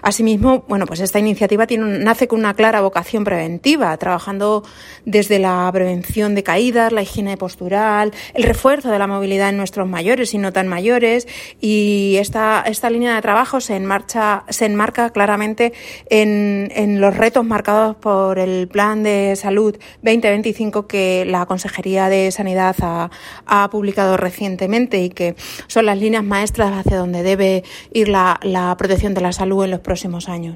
Asimismo, pues esta iniciativa nace con una clara vocación preventiva, trabajando desde la prevención de caídas, la higiene postural, el refuerzo de la movilidad en nuestros mayores y no tan mayores, y esta línea de trabajo se enmarca claramente en los retos marcados por el Plan de Salud 2025 que la Consejería de Sanidad ha publicado recientemente y que son las líneas maestras hacia donde debe ir la protección de la salud en los próximos años.